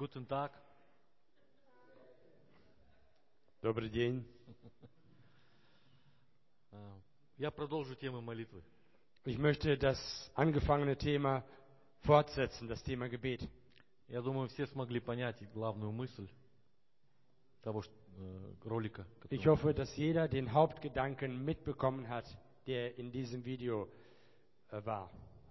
Guten Tag. Добрый день. Я продолжу тему молитвы. Ich möchte das angefangene Thema fortsetzen, das Thema Gebet. Я думаю, все смогли понять главную мысль того ролика. Ich hoffe, dass jeder den Hauptgedanken mitbekommen hat, der in diesem Video war.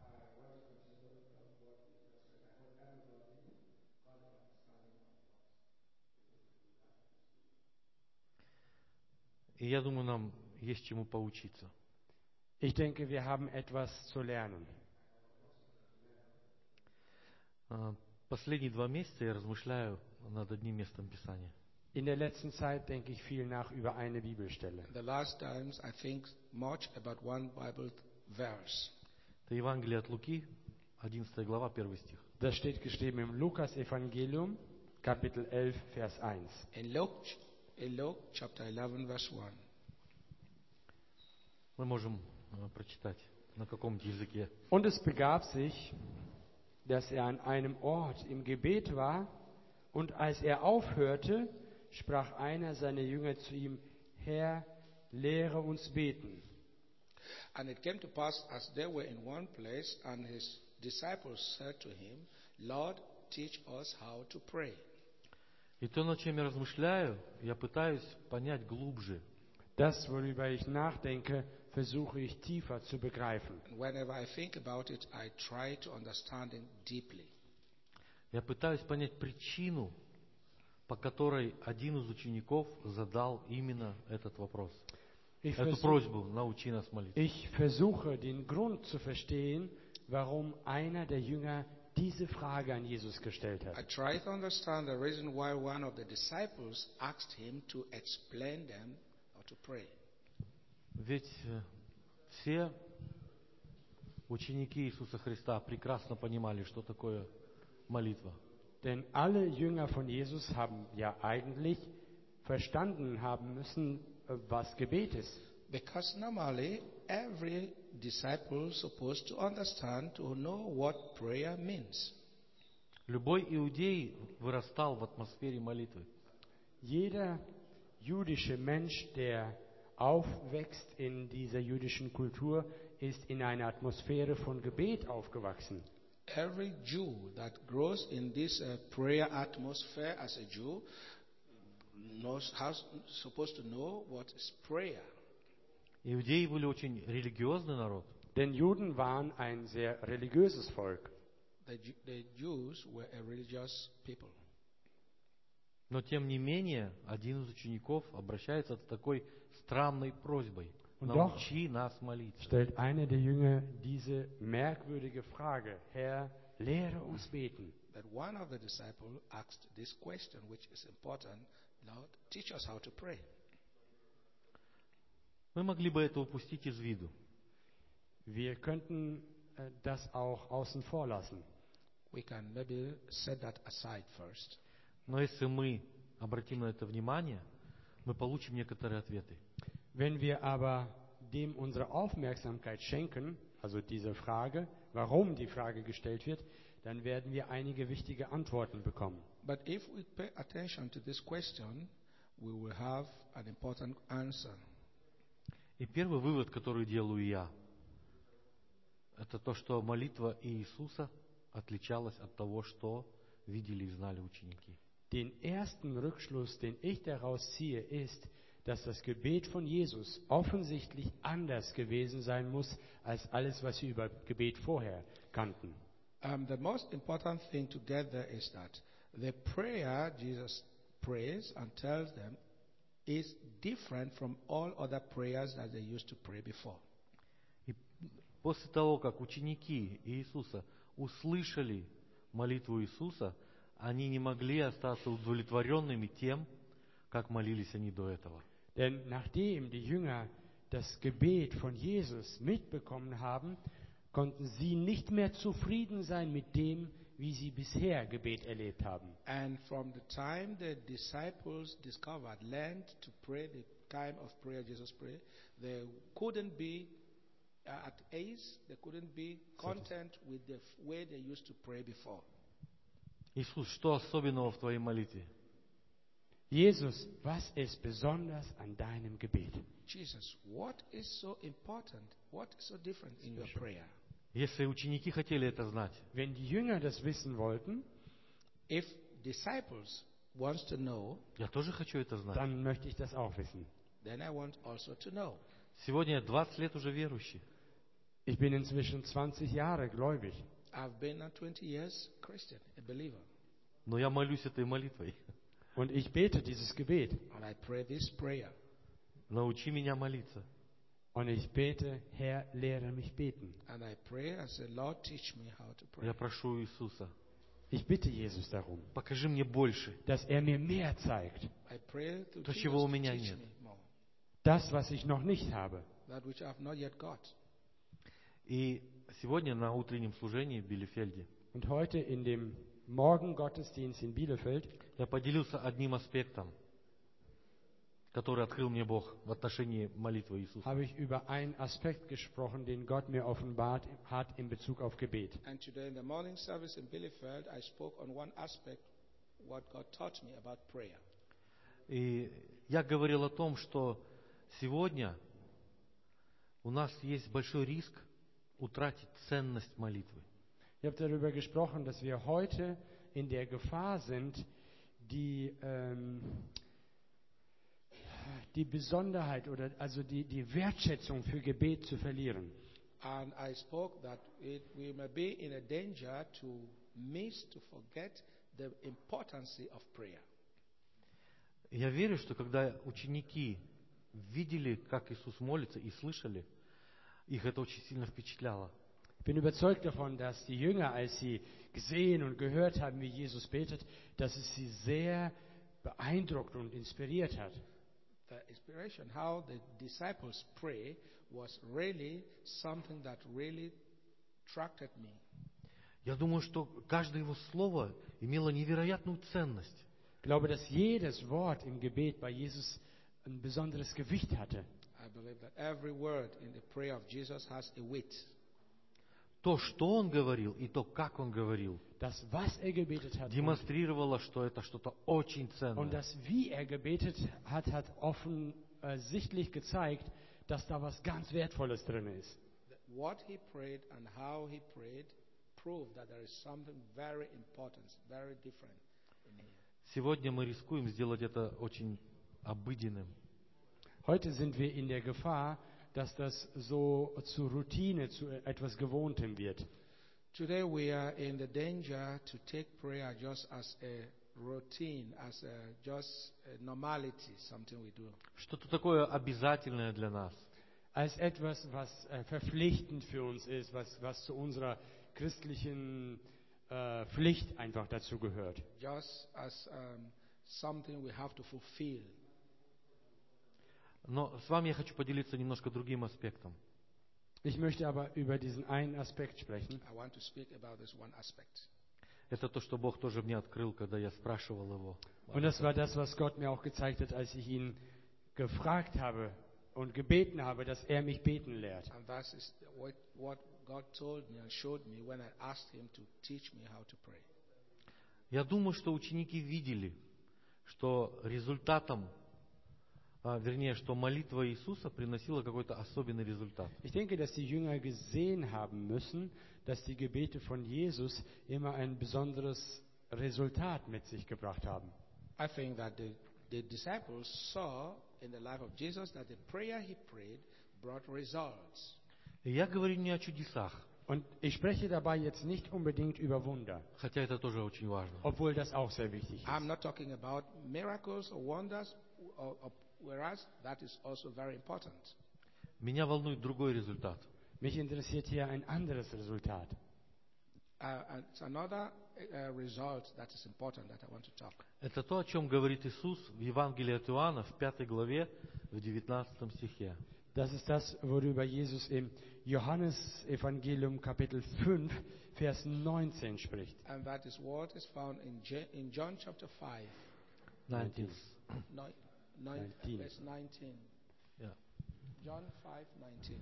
И я думаю, нам есть чему поучиться. Ich denke, wir haben etwas zu lernen. Последние 2 месяца я размышляю над одним местом Писания. In der letzten Zeit denke ich viel nach über eine Bibelstelle. The last times I think much about one Bible verse. Это Евангелие от Луки, 11 глава, 1 стих. Das steht geschrieben im Lukas-Evangelium, Kapitel 11, Vers 1. In Luke chapter 11 verse 1. Мы можем прочитать на каком-то языке. Und es begab sich, dass er an einem Ort im Gebet war, und als er aufhörte, sprach einer seiner Jünger zu ihm: Herr, lehre uns beten. And it came to pass, as they were in one place, and his disciples said to him, Lord, teach us how to pray. И то, над чем я размышляю, я пытаюсь понять глубже. Das, worüber ich nachdenke, versuche ich tiefer zu begreifen. And whenever I think about it, I try to understand it deeply. Я пытаюсь понять причину, по которой один из учеников задал именно этот вопрос. Эту просьбу: научи нас молиться. Ich versuche, den Grund zu verstehen, warum einer der Jünger diese Frage an Jesus gestellt I hat. try to understand the reason why one of the disciples asked him to explain them how to pray. Ведь все ученики Иисуса Христа прекрасно понимали, что такое молитва. Denn alle Jünger von Jesus haben ja eigentlich verstanden haben müssen, was Gebet ist. Because normally every disciple is supposed to understand, to know what prayer means. Любой иудей вырастал в атмосфере молитвы. Jeder jüdische Mensch, der aufwächst in dieser jüdischen Kultur, ist in einer Atmosphäre von Gebet aufgewachsen. Every Jew that grows in this prayer atmosphere as a Jew knows how supposed to know what is prayer. Иудеи были очень религиозный народ. Denn Juden waren ein sehr religiöses Volk. The Jews were a religious people. Но тем не менее, один из учеников обращается с такой странной просьбой: научи нас молиться. Stellt einer der Jünger diese merkwürdige Frage: Herr, lehre uns beten. But one of the disciples asked this question, which is important: Lord, teach us how to pray. Мы могли бы это упустить из виду. Wir könnten das auch außen vor lassen. We can maybe set that aside first. Но если мы обратим на это внимание, мы получим некоторые ответы. Wenn wir aber dem unsere Aufmerksamkeit schenken, also dieser Frage, warum die Frage gestellt wird, dann werden wir einige wichtige Antworten bekommen. But if we pay attention to this question, we will have an important answer. И первый вывод, который делаю я, это то, что молитва Иисуса отличалась от того, что видели и знали ученики. Den ersten Rückschluss, den ich daraus ziehe, ist, dass das Gebet von Jesus offensichtlich anders gewesen sein muss als alles, was wir über Gebet vorher kannten. The most important thing to get there is that the prayer Jesus prays and tells them is different from all other prayers that they used to pray before. И после того, как ученики Иисуса услышали молитву Иисуса, они не могли остаться удовлетворенными тем, как молились они до этого. Denn nachdem die Jünger das Gebet von Jesus mitbekommen haben, konnten sie nicht mehr zufrieden sein mit dem, wie sie bisher Gebet erlebt haben. And from the time the disciples learned to pray the kind of prayer Jesus prayed, they couldn't be at ease, they couldn't be content with the way they used to pray before. Иисус, что особенного в твоей молитве? Jesus, was ist besonders an deinem Gebet? Jesus, what is so important? What is so different in your prayer? Если ученики хотели это знать, Wenn die Jünger das wissen wollten, If disciples wants to know, я тоже хочу это знать. dann möchte ich das auch wissen. then I want also to know. Сегодня я 20 лет уже верующий. Ich bin inzwischen 20 Jahre gläubig. I've been now 20 years Christian, a believer, Но я молюсь этой молитвой. Und ich bete dieses Gebet. and I pray this prayer. Научи меня молиться. Und ich bete, Herr, lehre mich beten. And I pray and say, Lord, teach me how to pray. Я прошу Иисуса, Ich bitte Jesus darum, покажи мне больше. dass er mir mehr zeigt. I pray to То, Jesus чего у to меня teach нет. me more, Das, was ich noch nicht habe. that which I've not yet got. И сегодня на утреннем служении в Билефельде Und heute in dem Morgengottesdienst in Bielefeld я поделился одним аспектом, который открыл мне Бог в отношении молитвы Иисуса. habe ich über einen Aspekt gesprochen, den Gott mir offenbart hat in Bezug auf Gebet. And today in the morning service in Bielefeld, I spoke on one aspect, what God taught me about prayer. И я говорил о том, что сегодня у нас есть большой риск утратить ценность молитвы. Ich habe darüber gesprochen, dass wir heute in der Gefahr sind, die Besonderheit oder also die Wertschätzung für Gebet zu verlieren. And I spoke that we may be in a danger to forget the importance of prayer. Я верю, что когда ученики видели, как Иисус молится, и слышали, их это очень сильно впечатляло. Ich bin überzeugt davon, dass die Jünger, als sie gesehen und gehört haben, wie Jesus betet, dass es sie sehr beeindruckt und inspiriert hat. The inspiration, how the disciples pray, was really something that really attracted me. Я думаю, что каждое его слово имело невероятную ценность. Ich glaube, dass jedes Wort im Gebet bei Jesus ein besonderes Gewicht hatte. I believe that every word in the prayer of Jesus has a weight. То, что он говорил, и то, как он говорил, Das, was er gebetet hat демонстрировало, что это что-то очень und ценное. das, wie er gebetet hat, hat offensichtlich gezeigt, dass da was ganz Wertvolles drin ist. What he prayed and how he prayed proved that there is something very important, very different in him. Сегодня мы рискуем сделать это очень обыденным. Heute sind wir in der Gefahr, dass das so zur Routine, zu etwas Gewohntem wird. Today we are in the danger to take prayer just as a routine, as just a normality, something we do. Что-то такое обязательное для нас. Als etwas, was verpflichtend für uns ist, was zu unserer christlichen Pflicht einfach dazu gehört. Just as something we have to fulfill. Но с вами я хочу поделиться немножко другим аспектом. Ich möchte aber über diesen einen Aspekt sprechen. I want to speak about this one aspect. Это то, что Бог тоже мне открыл, когда я спрашивал Его. Und das war das, was Gott mir auch gezeigt hat, als ich ihn gefragt habe und gebeten habe, dass er mich beten lehrt. And that is what God told me and showed me when I asked him to teach me how to pray. Я думаю, что ученики видели, что результатом, что молитва Иисуса приносила какой-то особенный результат. Ich denke, dass die Jünger gesehen haben müssen, dass die Gebete von Jesus immer ein besonderes Resultat mit sich gebracht haben. I think that the disciples saw in the life of Jesus that the prayer he prayed brought results. И я говорю не о чудесах, Und ich spreche dabei jetzt nicht unbedingt über Wunder, хотя это тоже очень важно. obwohl das auch sehr wichtig I'm ist. not talking about miracles or wonders, whereas that is also very important. Меня волнует другой результат. Mich interessiert hier ein anderes Resultat. And it's another result that is important that I want to talk. Это то, о чем говорит Иисус в Евангелии от Иоанна в 5 главе, в 19 стихе. Das ist das, worüber Jesus im Johannesevangelium Kapitel 5, Vers 19 spricht. And that is what is found in John chapter 5, 19. 19. verse 19. Ja. John 5:19.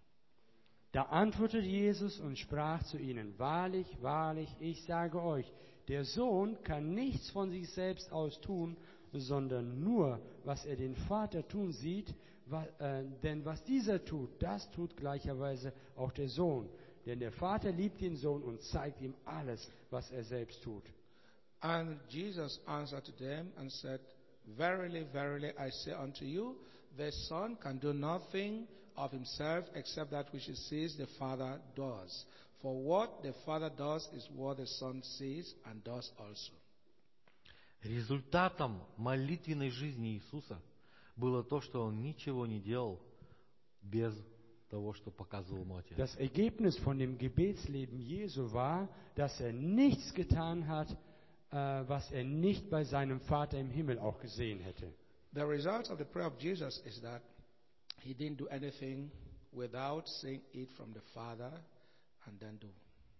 Da antwortete Jesus und sprach zu ihnen: Wahrlich, wahrlich, ich sage euch, Der Sohn kann nichts von sich selbst aus tun, sondern nur, was er den Vater tun sieht, denn was dieser tut, das tut gleicherweise auch der Sohn. Denn der Vater liebt den Sohn und zeigt ihm alles, was er selbst tut. And Jesus answered to them and said, Verily, verily, I say unto you, the Son can do nothing of himself except that which he sees the Father does. For what the Father does is what the Son sees and does also. Результатом молитвенной жизни Иисуса было то, что Он ничего не делал без того, что показывал Ему Отец. Das Ergebnis von dem Gebetsleben Jesu war, dass er nichts getan hat, was er nicht bei seinem Vater im Himmel auch gesehen hätte. The result of the prayer of Jesus is that he didn't do anything without seeing it from the Father and then do.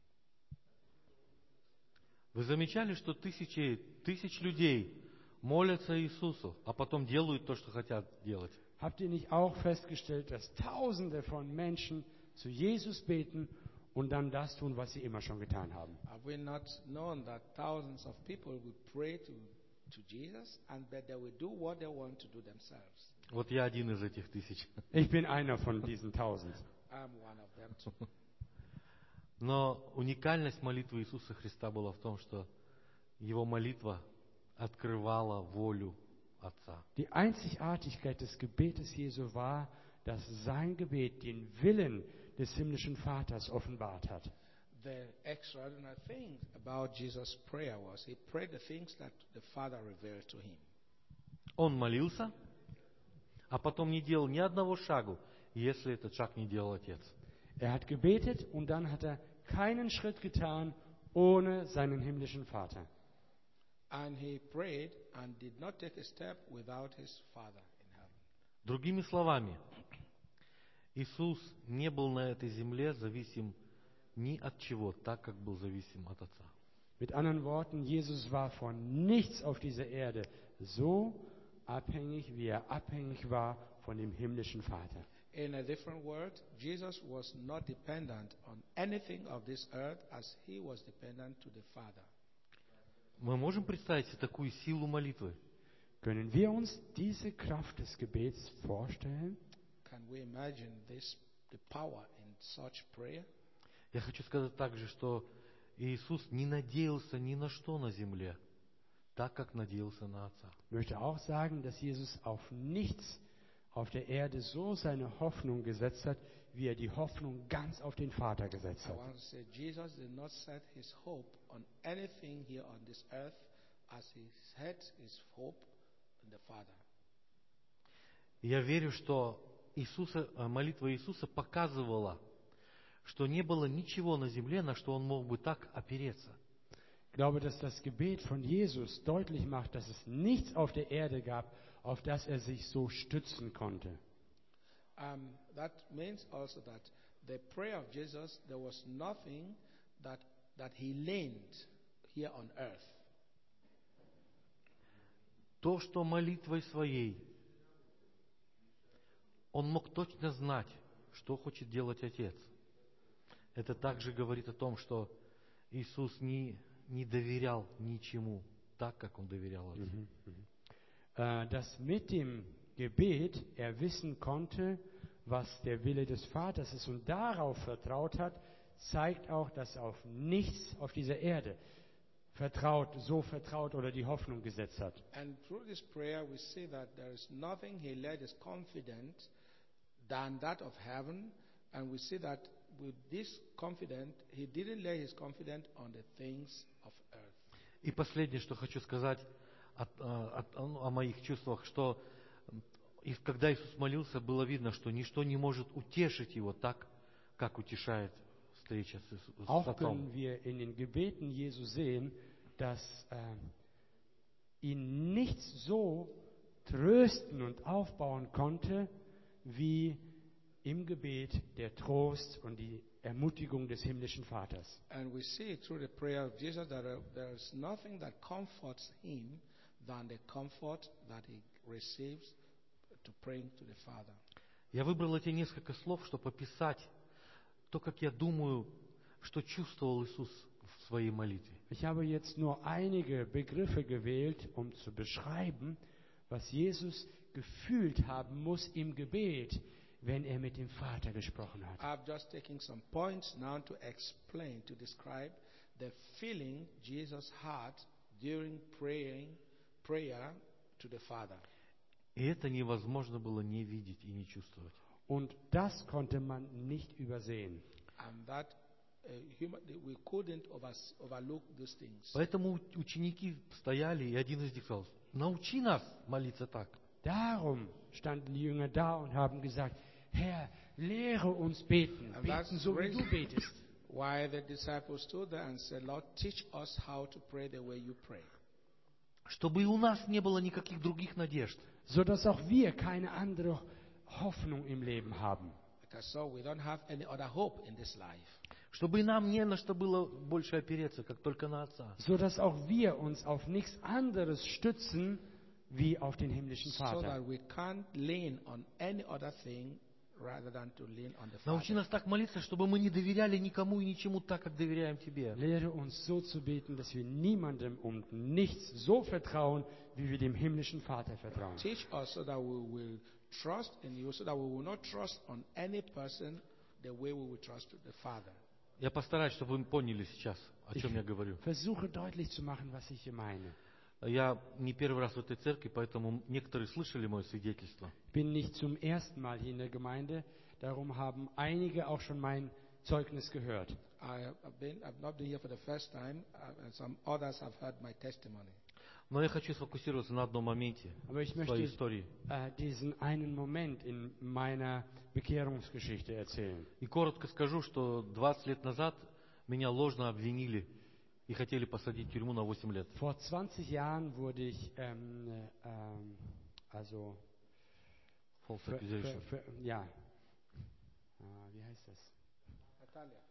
Вы замечали, что тысяч людей молятся Иисусу, а потом делают то, что хотят делать? Habt ihr nicht auch festgestellt, dass Tausende von Menschen zu Jesus beten und dann das tun, was sie immer schon getan haben? Have we not known that thousands of people will pray to Jesus and that they will do what they want to do themselves? Вот я один из этих тысяч. Ich bin einer von diesen Tausend. I'm one of them too. Но уникальность молитвы Иисуса Христа была в том, что Его молитва открывала волю Отца. Die Einzigartigkeit des Gebetes Jesu war, dass sein Gebet den Willen des himmlischen Vaters offenbart hat. The extraordinary thing about Jesus' prayer was he prayed the things that the Father revealed to him. Он молился, а потом не делал ни одного шагу, если этот шаг не делал Отец. Er hat gebetet und dann hat er keinen Schritt getan ohne seinen himmlischen Vater. And he prayed and did not take a step without his Father in heaven. Другими словами, Иисус не был на этой земле зависим ни от чего, так как был зависим от Отца. Mit anderen Worten, Jesus war von nichts auf dieser Erde so abhängig, wie er abhängig war von dem himmlischen Vater. In a different word, Jesus was not dependent on anything of this earth as he was dependent to the Father. Мы можем представить себе такую силу молитвы? Können wir uns diese Kraft des Gebets vorstellen? Can we imagine the power in such prayer? Я хочу сказать также, что Иисус не надеялся ни на что на земле, так как надеялся на Отца. Ich möchte auch sagen, dass Jesus auf nichts auf der Erde so seine Hoffnung gesetzt hat, wie er die Hoffnung ganz auf den Vater gesetzt I hat. want to say Jesus did not set his hope on anything here on this earth as he set his hope in the Father. Я верю, что молитва Иисуса показывала, что не было ничего на земле, на что Он мог бы так опереться. Ich glaube, dass das Gebet von Jesus deutlich macht, dass es nichts auf der Erde gab, auf das er sich so stützen konnte. That means also that the prayer of Jesus, there was nothing that he leaned here on earth. То, что молитвой своей Он мог точно знать, что хочет делать Отец. Это также говорит о том, что Иисус не доверял ничему так, как Он доверял Отцу. Dass mit dem Gebet er wissen konnte, was der Wille des Vaters ist und darauf vertraut hat, zeigt auch, dass er auf nichts auf dieser Erde vertraut oder die Hoffnung gesetzt hat. And through this prayer we see that there is nothing he laid his confidence than that of heaven, and we see that with this confidence he didn't lay his confidence on the things of earth. И последнее, что хочу сказать о моих чувствах, что когда Иисус молился, было видно, что ничто не может утешить Его так, как утешает встреча с Auch Отцом. können wir in den Gebeten Jesu sehen, dass ihn nichts so trösten und aufbauen konnte, wie im Gebet der Trost und die Ermutigung des himmlischen Vaters. And we see through the prayer of Jesus that there is nothing that comforts him than the comfort that he receives to praying to the Father. Я выбрал эти несколько слов, чтобы описать то, как я думаю, что чувствовал Иисус в своей молитве. Ich habe jetzt nur einige Begriffe gewählt, um zu beschreiben, was Jesus gefühlt haben muss im Gebet, wenn er mit dem Vater gesprochen hat. I've just taken some points now to explain, to describe the feeling Jesus had during prayer to the Father. И это невозможно было не видеть и не чувствовать. Und das konnte man nicht übersehen. And that we couldn't overlook these things. Поэтому ученики стояли, и один из них сказал: научи нас молиться так. Darum standen die Jünger da und haben gesagt, Herr, lehre uns beten, And beten that's so wie the du betest. why the disciples stood there and said, Lord, teach us how to pray the way you pray. Чтобы и у нас не было никаких других надежд. Sodass auch wir keine andere Hoffnung im Leben haben. Because so we don't have any other hope in this life. Чтобы и нам не на что было больше опереться, как только на Отца. Sodass auch wir uns auf nichts anderes stützen, wie auf den himmlischen So Vater. that we can't lean on any other thing rather than to lean on the Научи Father. нас так молиться, чтобы мы не доверяли никому и ничему так, как доверяем Тебе. Lehre uns so zu beten, dass wir niemandem und nichts so vertrauen, wie wir dem himmlischen Vater vertrauen. Teach us so that we will trust in you, so that we will not trust on any person the way we will trust the Father. Я постараюсь, чтобы вы поняли сейчас, о чем я говорю. Versuche deutlich zu machen, was ich hier meine. Я не первый раз в этой церкви, поэтому некоторые слышали мое свидетельство. Ich bin nicht zum ersten Mal hier in der Gemeinde, darum haben einige auch schon mein Zeugnis gehört. I've not been here for the first time, and some others have heard my testimony. Но я хочу сфокусироваться на одном моменте Aber ich в своей möchte истории. Diesen einen Moment in meiner Bekehrungsgeschichte erzählen. И коротко скажу, что 20 лет назад меня ложно обвинили и хотели посадить в тюрьму на 8 лет. Vor 20 Jahren wurde ich False accusation. ja, wie heißt das? Natalia.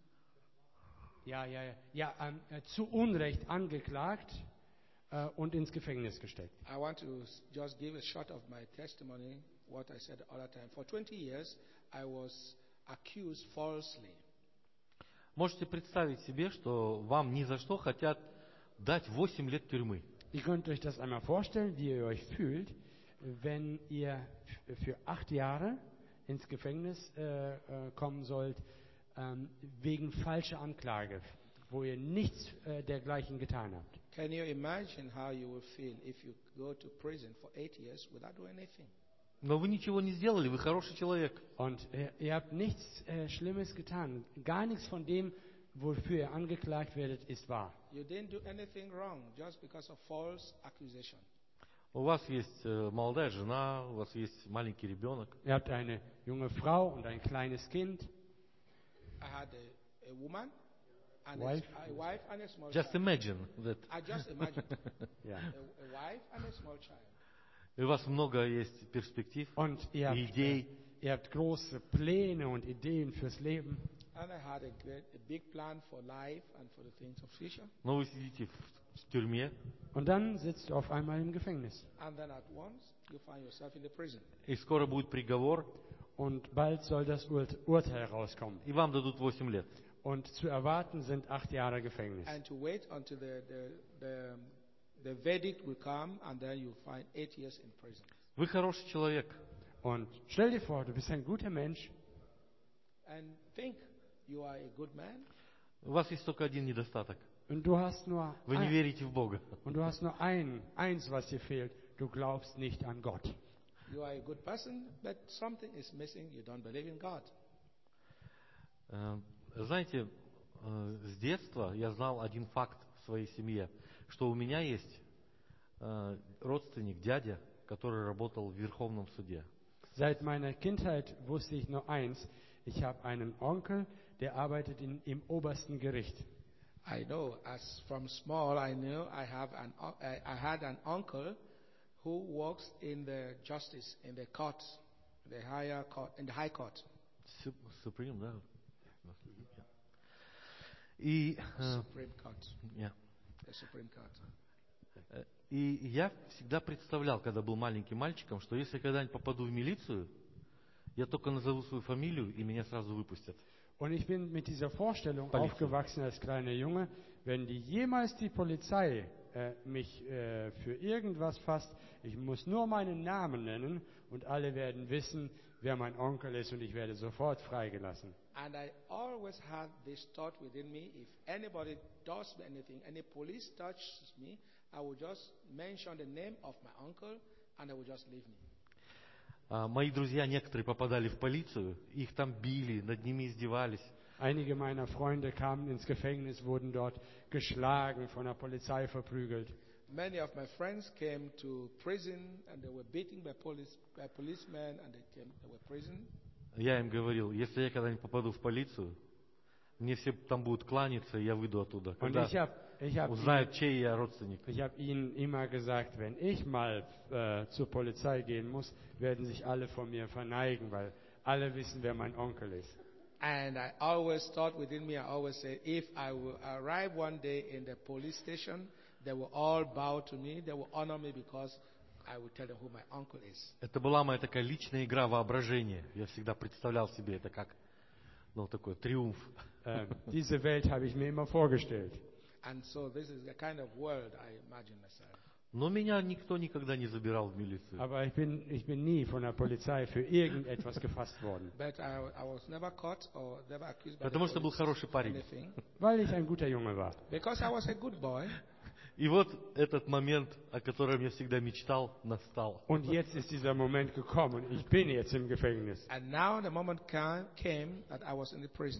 Zu Unrecht angeklagt und ins Gefängnis gesteckt. I want to just give a short of my testimony, what I said the other time. For 20 years, I was accused falsely. Можете представить себе, что вам ни за что хотят дать 8 лет тюрьмы. Ihr könnt euch das einmal vorstellen, wie ihr euch fühlt, wenn ihr für 8 Jahre ins Gefängnis kommen sollt, wegen falscher Anklage, wo ihr nichts dergleichen getan habt. Can you imagine how you will feel if you go to prison for 8 years without doing anything? Но вы ничего не сделали, вы хороший человек. Und ihr habt nichts Schlimmes getan. Gar nichts von dem, wofür ihr angeklagt werdet, ist wahr. You didn't do anything wrong just because of false accusation. У вас есть молодая жена, у вас есть маленький ребенок. Ihr habt eine junge Frau und ein kleines Kind. I had a woman and Wife. a wife and a small Just child. imagine that. I just imagined Ja. a wife and a small child. И у вас много есть перспектив, Und ihr идей. habt große Pläne und Ideen fürs Leben. And I had a big plan for life and for the things of future. Но вы сидите в тюрьме, Und dann sitzt du auf einmal im Gefängnis. And then at once, you find yourself in the prison. и скоро будет приговор, Und bald soll das Urteil rauskommen. и вам дадут 8 лет. Und zu erwarten sind 8 Jahre Gefängnis. And to wait until the verdict will come, and then you find 8 years in prison. Вы хороший человек. Und stell dir vor, du bist ein guter Mensch. And think you are a good man. У вас есть только один недостаток. Und du hast nur Вы не верите в Бога. eins, was dir fehlt. Du glaubst nicht an Gott. You are a good person, but something is missing. You don't believe in God. Знаете, с детства я знал один факт в своей семье, что у меня есть родственник, дядя, который работал в Верховном суде. Seit meiner Kindheit wusste ich nur eins. Ich habe einen Onkel, der arbeitet im obersten Gericht. I know, as from small, I knew I had an uncle who works in the justice, in the court, the higher court, in the high court. Supreme, да? И, Supreme Court. yeah. The Supreme Court. И я всегда представлял, когда был маленьким мальчиком, что если когда-нибудь попаду в милицию, я только назову свою фамилию, и меня сразу выпустят. Und ich bin mit dieser Vorstellung Polizei. aufgewachsen als kleiner Junge. wenn jemals die Polizei mich für irgendwas fasst, ich muss nur meinen Namen nennen und alle werden wissen, wer mein Onkel ist und ich werde sofort freigelassen. And I always had this thought within me, if anybody does me anything, any police touches me, I will just mention the name of my uncle and they will just leave me. Мои друзья некоторые попадали в полицию, их там били, над ними издевались. Einige meiner Freunde kamen ins Gefängnis, wurden dort geschlagen, von der Polizei verprügelt. Many of my friends came to prison and they were beaten by policemen and they were prison. Я им говорил, если я когда-нибудь попаду в полицию, мне все там будут кланяться, и я выйду оттуда. Und Когда ich hab узнают, чей я родственник. ihnen immer gesagt, wenn ich mal zur Polizei gehen muss, werden sich alle vor mir verneigen, weil alle wissen, wer mein Onkel ist. And I always thought within me, I always said, if I will arrive one day in the police station, they will all bow to me, they will honor me because I will tell them who my uncle is. Это была моя такая личная игра воображения. Я всегда представлял себе это как, такой триумф. Diese Welt habe ich mir immer vorgestellt. And so this is the kind of world I imagine myself. Но меня никто никогда не забирал в милицию. Aber ich bin nie von der Polizei für irgendetwas gefasst worden, But I was never caught or never accused by the Потому что был police хороший of парень. anything. weil ich ein guter Junge war. Because I was a good boy. И вот этот момент, о котором я всегда мечтал, настал. Und jetzt ist dieser Moment gekommen. Ich bin jetzt im Gefängnis. And now the moment came that I was in the prison.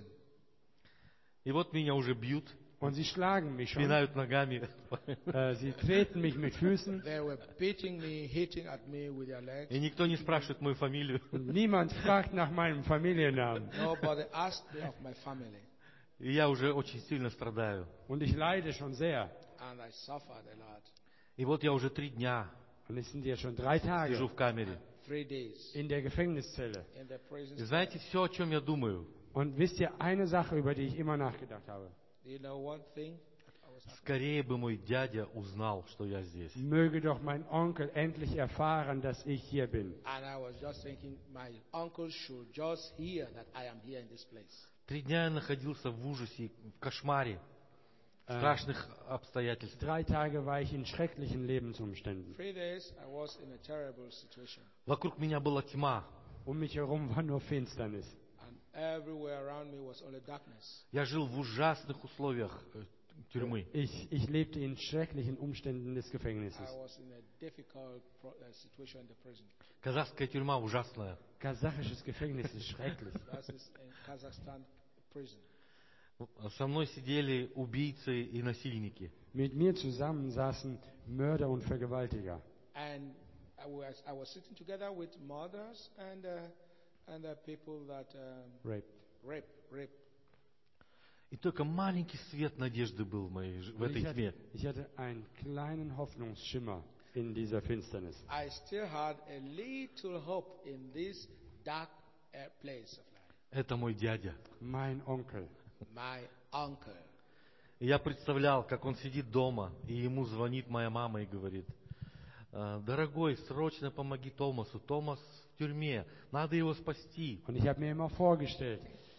И вот меня уже бьют, Und sie schlagen mich schon. пинают ногами. Sie treten mich mit Füßen. They were beating me, hitting at me with their legs. И никто не спрашивает мою фамилию. Und niemand fragt nach meinem Familiennamen. Nobody asked me of my family. И я уже очень сильно страдаю. Und ich leide schon sehr. And I suffered a lot. И вот я уже 3 дня Und es sind ja schon 3 Tage сижу в камере. 3 days in der Gefängniszelle. in the prison. И знаете, все, о чем я думаю, Und wisst ihr, eine Sache, über die ich immer nachgedacht habe. Do you know one thing? That was happening? скорее бы мой дядя узнал, что я здесь. Möge doch mein Onkel endlich erfahren, dass ich hier bin. And I was just thinking, my uncle should just hear that I am here in this place. 3 дня я находился в ужасе, в кошмаре, в страшных обстоятельствах. 3 Tage war ich in schrecklichen Lebensumständen. 3 days I was in a terrible situation. Вокруг меня была тьма. Um mich herum war nur Finsternis. And everywhere around me was only darkness. Я жил в ужасных условиях тюрьмы. Ich lebte in schrecklichen Umständen des Gefängnisses. I was in a difficult situation in the prison. Казахская тюрьма ужасная. Kasachisches Gefängnis ist schrecklich. That is in Kazakhstan prison. Со мной сидели убийцы и насильники. Mit mir zusammen saßen Mörder und Vergewaltiger. And I was sitting together with murderers and people that rape. И только маленький свет надежды был в этой тьме. Ich hatte einen kleinen Hoffnungsschimmer in dieser Finsternis. I still had a little hope in this dark place of life. Это мой дядя. Mein Onkel. My uncle. И я представлял, как он сидит дома, и ему звонит моя мама и говорит: дорогой, срочно помоги Томасу. Томас в тюрьме, надо его спасти. Und ich habe mir immer vorgestellt,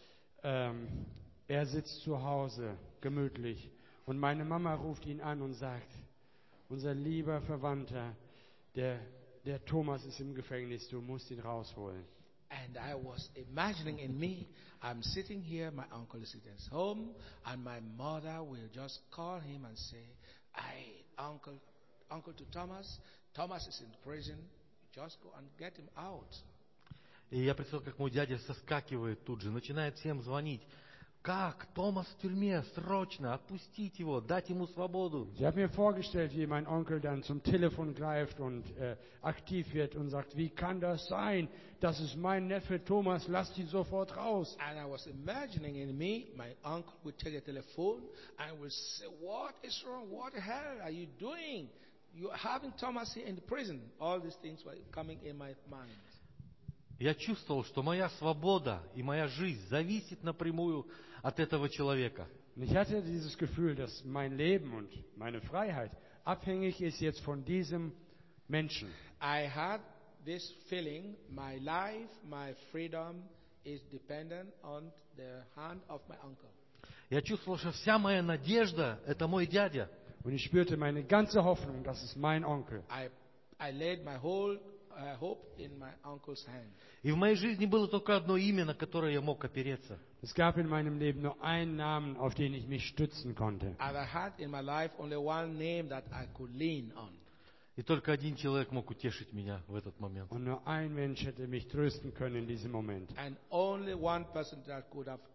er sitzt zu Hause gemütlich und meine Mama ruft ihn an und sagt: Unser lieber Verwandter, der Thomas ist im Gefängnis, du musst ihn rausholen. And I was imagining in me, I'm sitting here, my uncle is sitting at home, and my mother will just call him and say, "Hey, uncle to Thomas, Thomas is in prison, just go and get him out." И я представил, как мой дядя соскакивает тут же, начинает всем звонить. Как? Томас в тюрьме, срочно, отпустить его, дать ему свободу. Ich habe mir vorgestellt, wie mein Onkel dann zum Telefon greift und aktiv wird und sagt: Wie kann das sein? Das ist mein Neffe Thomas, lasst ihn sofort raus. And I was imagining in me, my uncle would take the telephone and would say, "What is wrong? What the hell are you doing? You are having Thomas here in the prison." All these things were coming in my mind. Я чувствовал, что моя свобода и моя жизнь зависит напрямую от этого человека. Und ich hatte dieses Gefühl, dass mein Leben und meine Freiheit abhängig ist jetzt von diesem Menschen. I had this feeling, my life, my freedom is dependent on the hand of my uncle. Я чувствовал, что вся моя надежда – это мой дядя. Und ich spürte meine ganze Hoffnung, das ist mein Onkel. I laid my whole hope in my uncle's hand. И в моей жизни было только одно имя, на которое я мог опереться. Es gab in meinem Leben nur einen Namen, auf den ich mich stützen konnte. And I had in my life only one name that I could lean on. И только один человек мог утешить меня в этот момент. Und nur ein Mensch hätte mich trösten können in diesem Moment. And only one person that could have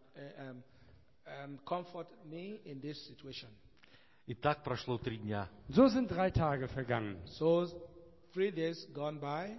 comforted me in this situation. И так прошло 3 дня. So sind 3 Tage vergangen. So 3 days gone by.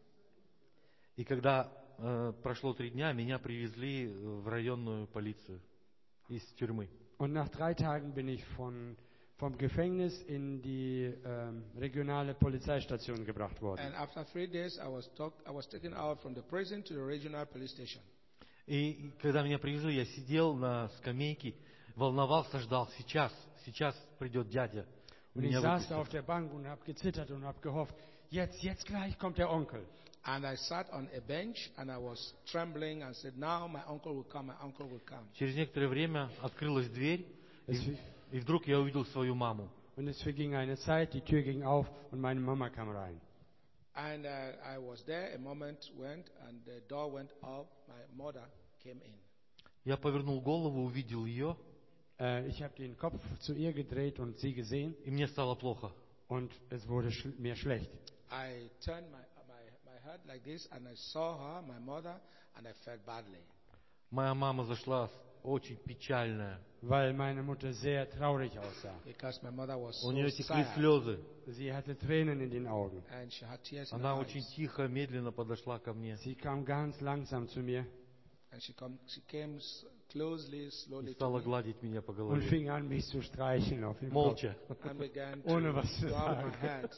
И когда прошло 3 дня, меня привезли в районную полицию из тюрьмы. Und nach 3 Tagen bin ich vom Gefängnis in die regionale Polizeistation gebracht worden. And after 3 days, I was taken out from the prison to the regional police station. И когда меня привезли, я сидел на скамейке, волновался, ждал, сейчас придет дядя. Und ich Меня saß da выпустят. auf der Bank und habe gezittert und habe gehofft, jetzt gleich kommt der Onkel. And I sat on a bench and I was trembling and said, now my uncle will come, my uncle will come. Через некоторое время открылась дверь, Es, и вдруг я увидел свою маму. und es verging eine Zeit, die Tür ging auf und meine Mama kam rein. And I was there, a moment went and the door went up, my mother came in. Я повернул голову, увидел ее, Ich habe den Kopf zu ihr gedreht und sie gesehen и мне стало плохо. und es wurde mir schlecht. I turned my head like this and I saw her, my mother, and I felt badly. Моя мама зашла очень печальная. Weil meine Mutter sehr traurig aussah. Because my mother was У so нее текли sad слезы. Sie hatte Tränen in den Augen. and she had tears in her Она очень eyes. тихо, медленно подошла ко мне Sie kam ganz langsam zu mir And she came slowly и to стала me гладить меня по und голове. fing an, mich zu streicheln auf den Kopf. Молча. and began Ohne to was zu rub my sagen. head.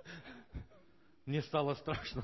Мне стало страшно.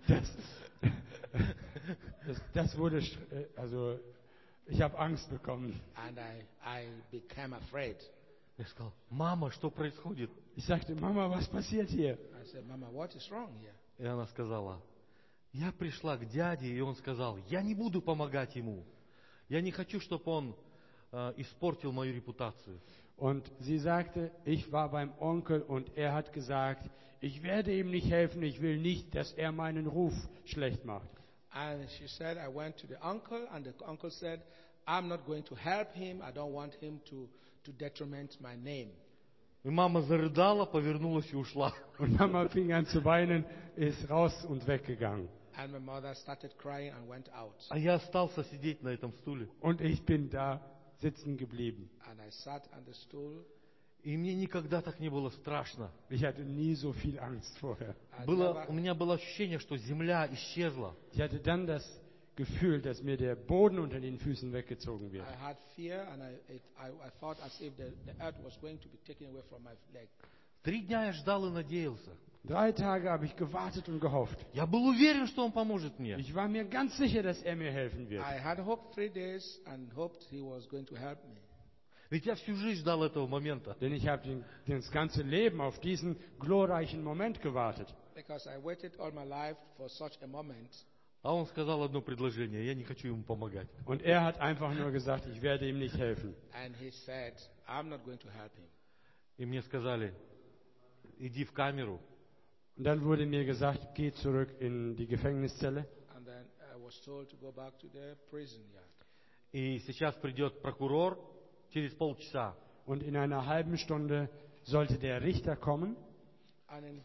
Das wurde, also ich habe Angst bekommen. And I became afraid. Я сказал, мама, что происходит? Ich sagte, Mama, was passiert hier? I said, Mama, what is wrong here? И она сказала, я пришла к дяде, и он сказал, я не буду помогать ему. Я не хочу, чтобы он испортил мою репутацию. Und sie sagte, ich war beim Onkel und er hat gesagt, ich werde ihm nicht helfen, ich will nicht, dass er meinen Ruf schlecht macht. And she said, I went to the uncle, and the uncle said, I'm not going to help him. I don't want him to detriment my name. И мама зарыдала, повернулась и ушла. Und Mama fing an zu weinen, ist raus und weggegangen. And my mother started crying and went out. А я остался сидеть на этом стуле. Und ich bin da sitzen geblieben. And I sat on the stool. И мне никогда так не было страшно. Ich hatte nie so viel Angst vorher. У меня было ощущение, что земля исчезла. Ich hatte dann das Gefühl, dass mir der Boden unter den Füßen weggezogen wird. I had fear, and I felt as if the earth was going to be taken away from my leg. 3 дня я ждал и надеялся. 3 Tage habe ich gewartet und gehofft. Я был уверен, что он поможет мне. Ich war mir ganz sicher, dass er mir helfen wird. I had hoped 3 days and hoped he was going to help me. Ведь я всю жизнь ждал этого момента. Denn ich habe das ganze Leben auf diesen glorreichen Moment gewartet. Because I waited all my life for such a moment. А он сказал одно предложение, я не хочу ему помогать. Und er hat einfach nur gesagt, ich werde ihm nicht helfen. And he said, I'm not going to help him. И мне сказали, иди в камеру, Und dann wurde mir gesagt, geh zurück in die Gefängniszelle. And then I was told to go back to the prison yard. и сейчас придет прокурор через полчаса. Und in einer halben Stunde sollte der Richter kommen, And in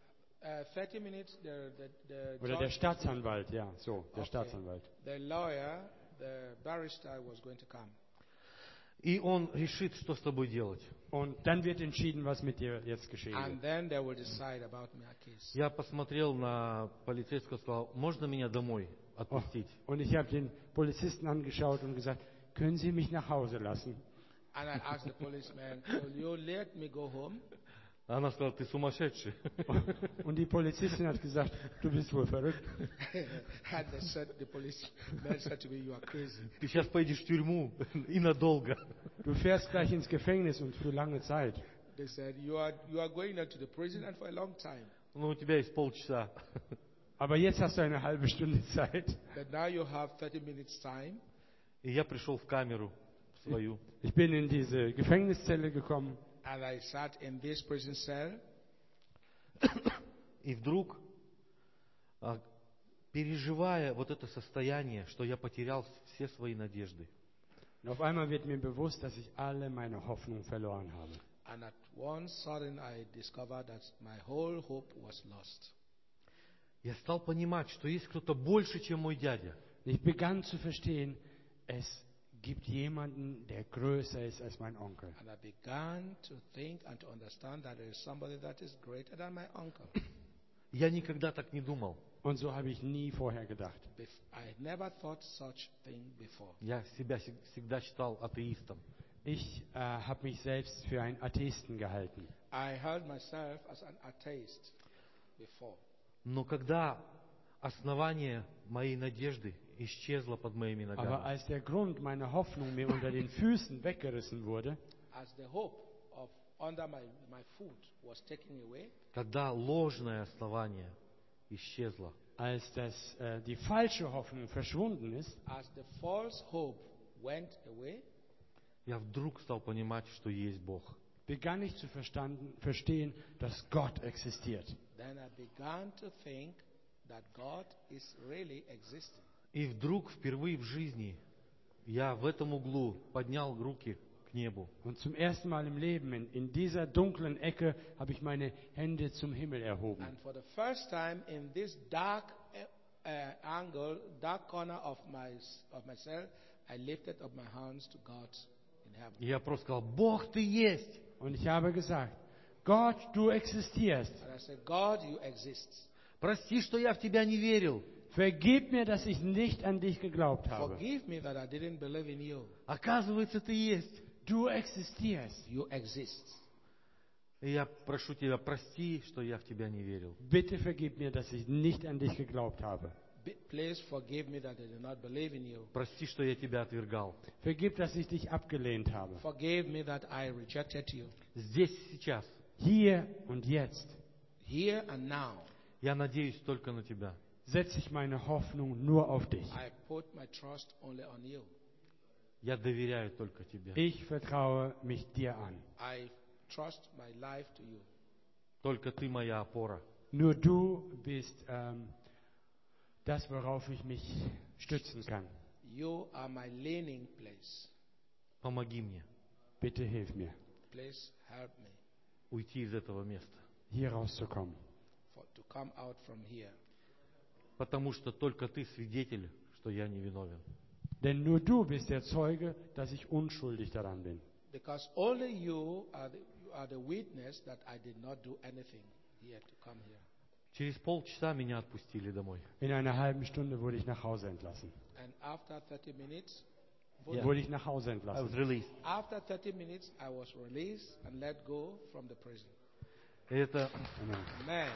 30 minutes, the oder der judge, Staatsanwalt, ja, so, der Okay. Staatsanwalt. the lawyer, the barrister was going to come. И он решит, что с тобой делать. Und dann wird entschieden, was mit dir jetzt geschehen And wird. then they will decide about my case. Я посмотрел на полицейского и сказал, можно меня домой отпустить? Und ich habe den Polizisten angeschaut und gesagt, können Sie mich nach Hause lassen? And I asked the policeman, will you let me go home? А она сказала, ты сумасшедший. Und die Polizistin hat gesagt, du bist wohl verrückt. And they said, the policeman said to me, you are crazy. Ты сейчас поедешь в тюрьму и надолго. Du fährst gleich ins Gefängnis und für lange Zeit. They said, you are going into the prison and for a long time. Ну, у тебя есть полчаса. Aber jetzt hast du eine halbe Stunde Zeit. But now you have 30 minutes time. И я пришел в камеру. в свою. Ich bin in diese Gefängniszelle gekommen and I sat in this prison cell. И вдруг, переживая вот это состояние, что я потерял все свои надежды, und auf einmal wird mir bewusst, dass ich alle meine Hoffnung verloren habe. And at one sudden, I discovered that my whole hope was lost. я стал понимать, что есть кто-то больше, чем мой дядя. Ich begann zu verstehen, es gibt jemanden, der größer ist als mein Onkel. And I began to think and to understand that there is somebody that is greater than my uncle. Я никогда так не думал. Und so habe ich nie vorher gedacht. I never thought such thing before. Я себя всегда считал атеистом. Ich habe mich selbst für einen Atheisten gehalten. I held myself as an atheist before. Но когда основание моей надежды исчезло под моими Aber ногами, als der Grund meiner Hoffnung mir unter den Füßen weggerissen wurde, As the hope of under my foot was taken away, когда ложное основание исчезло, als die falsche Hoffnung verschwunden ist, as the false hope went away, я вдруг стал понимать, что есть Бог. begann ich zu verstehen, dass Gott existiert. then I began to think that God is really existing. И вдруг впервые в жизни я в этом углу поднял руки к небу. Und zum ersten Mal im Leben, in dieser dunklen Ecke, habe ich meine Hände zum Himmel erhoben. And for the first time in this dark angle, dark corner of my cell, I lifted up my hands to God in heaven. И я просто сказал: Бог, ты есть! Und ich habe gesagt, Gott, du existierst. And I said, God, you exist. Прости, что я в тебя не верил. Vergib mir, dass ich nicht an dich geglaubt habe. Forgive me that I didn't believe in you. Оказывается, ты есть. Du existierst. You exist. И я прошу тебя, прости, что я в тебя не верил. Bitte vergib mir, dass ich nicht an dich geglaubt habe. Please forgive me that I did not believe in you. Прости, что я тебя отвергал. Vergib, dass ich dich abgelehnt habe. Forgive me that I rejected you. Здесь и сейчас Hier und jetzt Here and now, я надеюсь только на тебя. setze ich meine Hoffnung nur auf dich. I put my trust only on you. Я доверяю только тебе. Ich vertraue mich dir an. I trust my life to you. Только ты моя опора. Nur du bist das, worauf ich mich stützen kann. You are my leaning place. Помоги мне Bitte hilf mir, Please help me уйти из этого места. hier rauszukommen. to come out from here. Потому что только ты свидетель, что я невиновен. Denn nur du bist der Zeuge, dass ich unschuldig daran bin. Because only you are the witness that I did not do anything here to come here. Через полчаса меня отпустили домой. In einer halben Stunde wurde ich nach Hause entlassen. And after 30 minutes, Yeah. Wurde ich nach Hause I was entlassen. released. after 30 minutes, I was released and let go from the prison. И это Amen.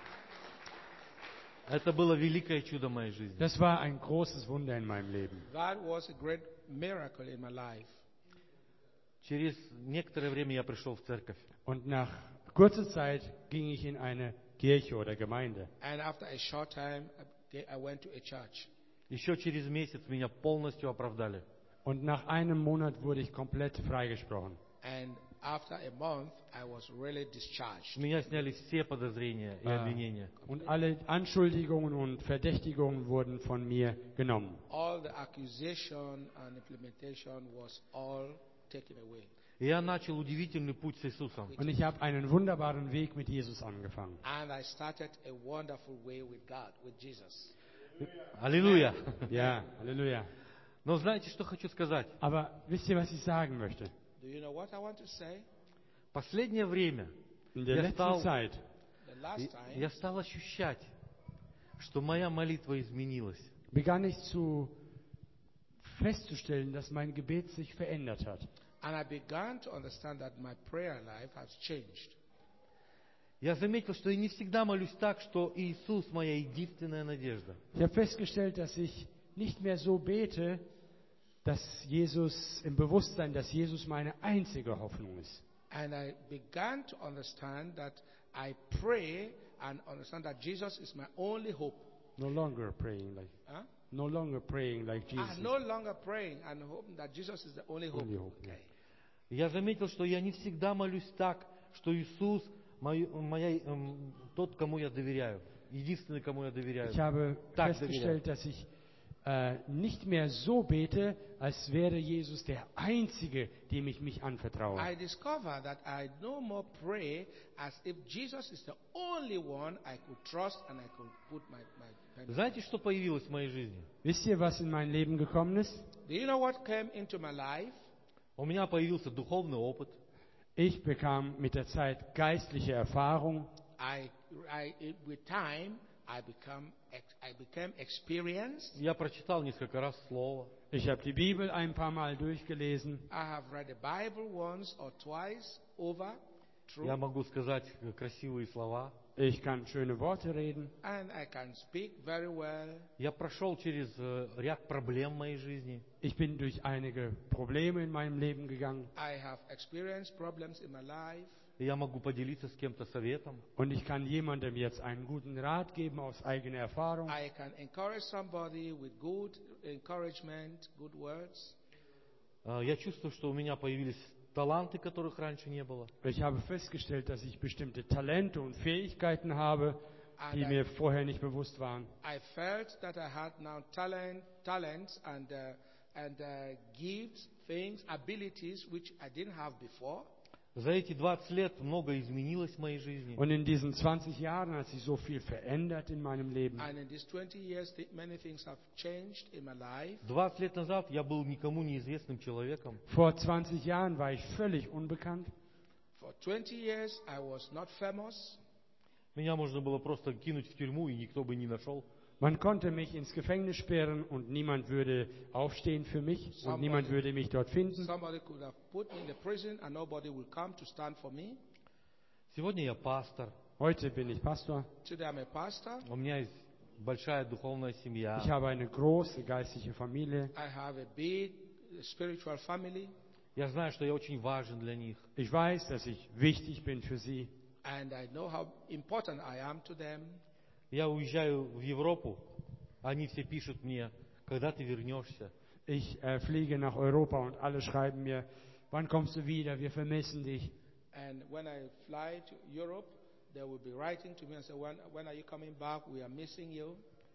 Amen. было великое чудо моей жизни. Das war ein großes Wunder in meinem Leben. That was a great miracle in my life. Через некоторое время я пришел в церковь. Und nach kurzer Zeit ging ich in eine Kirche oder Gemeinde. And after a short time, I went to a church. Еще через месяц меня полностью оправдали. Und nach einem Monat wurde ich komplett freigesprochen. And after a month, I was really С discharged. меня сняли все подозрения и обвинения. Und alle Anschuldigungen und Verdächtigungen wurden von mir genommen. All the accusation and implementation was all taken away. И я начал удивительный путь с Иисусом. Und ich habe einen wunderbaren Weg mit Jesus angefangen. And I started a wonderful way with God, with Jesus. Аллилуйя! Ja, Halleluja. Но знаете, что хочу сказать? Aber wisst ihr, was ich sagen möchte? Do you know what I want to say? Последнее время In der я letzten стал, Zeit The last time, я стал ощущать, что моя молитва изменилась. begann ich festzustellen, dass mein Gebet sich verändert hat. and I began to understand that my prayer life has changed. Я заметил, что я не всегда молюсь так, что Иисус моя единственная надежда. Ich habe festgestellt, dass ich nicht mehr so bete, dass Jesus im Bewusstsein, dass Jesus meine einzige Hoffnung ist. And I began to understand that I pray and understand that Jesus is my only hope. No longer praying like. Huh? no longer praying like Jesus. no longer praying and hoping that Jesus is the only hope. Only hope, yeah. Okay. Я заметил, что я не всегда молюсь так, что Иисус тот, кому я доверяю, единственный, кому я доверяю. Ich habe Так festgestellt, dass ich nicht mehr so bete, als wäre Jesus der Einzige, dem ich mich anvertraue. I discover that I no more pray as if Jesus is the only one I could trust and I could put my pen. Знаете, что появилось в моей жизни? Wisst ihr, was in mein Leben gekommen ist? Do you know what came into my life? У меня появился духовный опыт. Ich bekam mit der Zeit geistliche Erfahrung. With time, I became experienced. Я прочитал несколько раз Слово. Ich habe die Bibel ein paar Mal durchgelesen. I have read the Bible once or twice over. True. Я могу сказать красивые слова. Ich kann schöne Worte reden. And I can speak very well. Я прошел через ряд проблем в моей жизни. Ich bin durch einige Probleme in meinem Leben gegangen. I have experienced problems in my life. И я могу поделиться с кем-то советом. Und ich kann jemandem jetzt einen guten Rat geben aus eigener Erfahrung. I can encourage somebody with good encouragement, good words. Я чувствую, что у меня появились таланты, которых раньше не было. Ich habe festgestellt, dass ich bestimmte Talente und Fähigkeiten habe, die mir vorher nicht bewusst waren. I felt that I had now talents and gifts, things, abilities which I didn't have before. За эти 20 лет много изменилось в моей жизни. Und in diesen 20 Jahren hat sich so viel verändert in meinem Leben. And in these 20 years, many things have changed in my life. 20 лет назад я был никому неизвестным человеком. Vor 20 Jahren war ich völlig unbekannt. For 20 years, I was not famous. Меня можно было просто кинуть в тюрьму, и никто бы не нашел. Man konnte mich ins Gefängnis sperren und niemand würde aufstehen für mich und niemand würde mich dort finden. Somebody could have put me in the prison and nobody will come to stand for me. Сегодня я пастор. Heute bin ich Pastor. Today I'm a pastor. У меня есть большая dуховная семья. Ich habe eine große geistliche Familie. I have a big spiritual family. Я знаю, что я очень важен для них. Ich weiß, dass ich wichtig bin für sie. And I know how important I am to them. Я уезжаю в Европу, они все пишут мне, когда ты вернешься. Ich fliege nach Europa und alle schreiben mir, wann kommst du wieder, wir vermissen dich. And when I fly to Europe, they will be writing to me and say, when are you coming back? We are missing you.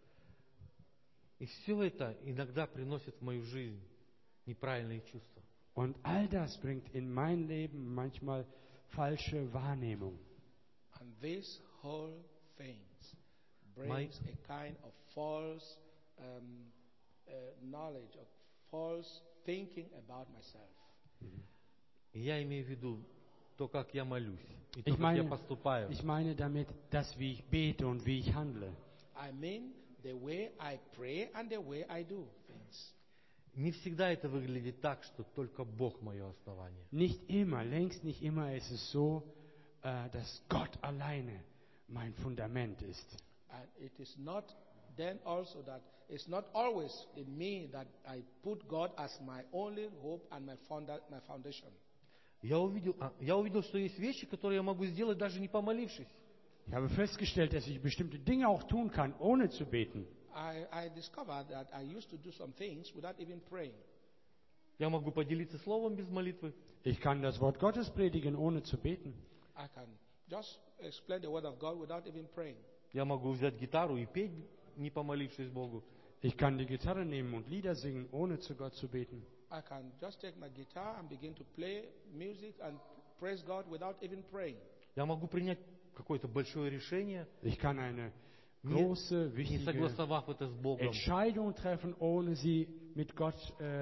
И все это иногда приносит в мою жизнь неправильные чувства. Und all das bringt in mein Leben manchmal falsche Wahrnehmung. And this whole thing brings a kind of false knowledge, of false thinking about myself. Я имею в виду то, как я молюсь, и то, как я поступаю. Ich meine damit, das, wie ich bete und wie ich handle. I mean the way I pray and the way I do things. Не всегда это выглядит так, что только Бог мое основание. Nicht immer, längst nicht immer ist es so, dass Gott alleine mein Fundament ist. And it is not then also that it's not always in me that I put God as my only hope and my foundation. Я увидел, что есть вещи, которые я могу сделать, даже не помолившись. Ich habe festgestellt, dass ich bestimmte Dinge auch tun kann, ohne zu beten. I discovered that I used to do some things without even praying. Я могу поделиться словом без молитвы. Ich kann das Wort Gottes predigen, ohne zu beten. I can just explain the word of God without even praying. Я могу взять гитару и петь, не помолившись Богу. Ich kann die Gitarre nehmen und Lieder singen, ohne zu Gott zu beten. I can just take my guitar and begin to play music and praise God without even praying. Я могу принять какое-то большое решение, Ich kann eine große, не wichtige согласовав это с Богом. Entscheidung treffen, ohne sie mit Gott